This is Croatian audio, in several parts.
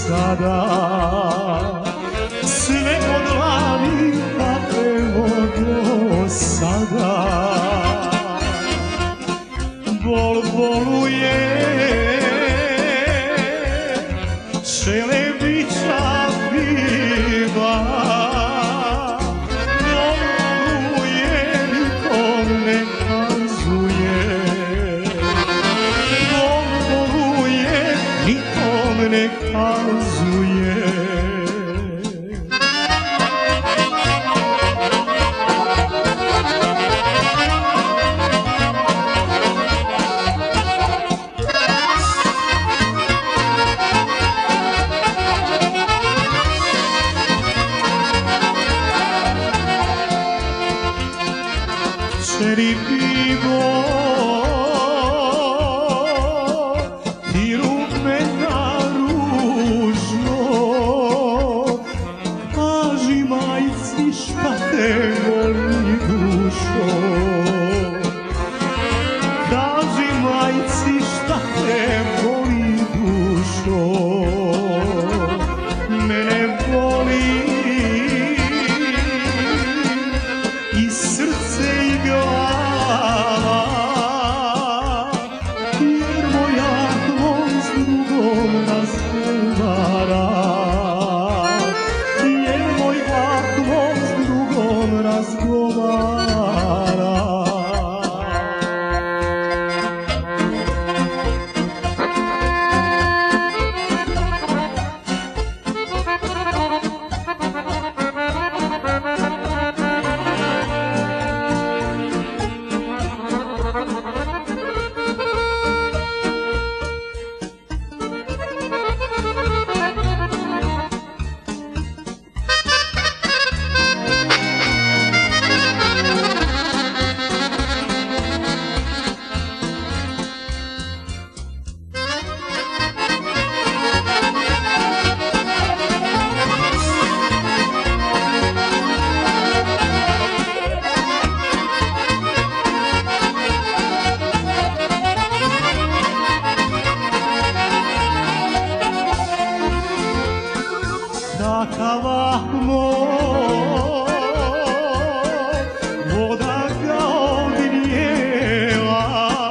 sada. Sve od lani pa evo do sada. Bol boluje, Šelebića biva. Bol boluje, nikom ne kazuje. Bol boluje, nikom ne kazuje. Čeri pivo i rumena ružno, kaži majci šta te boli dušo. Kaži majci šta te boli dušo. Mene boli i srce i glava, jer moja dvom s drugom razgovara. Jer moja dvom s drugom razgovara. Kakava moj, voda ga odnijela,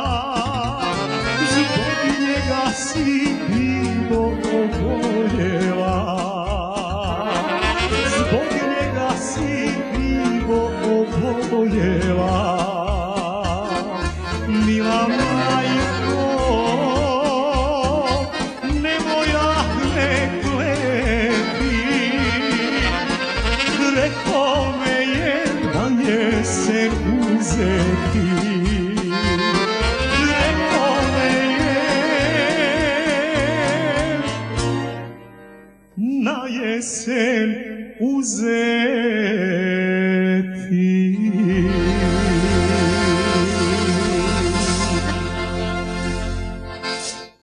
zbog njega si pivo oboljela. Zbog njega si pivo oboljela. Mila majko, nemoj ne klepi. Rekao me je da jesen uzeti. Rekao me je na jesen uzeti.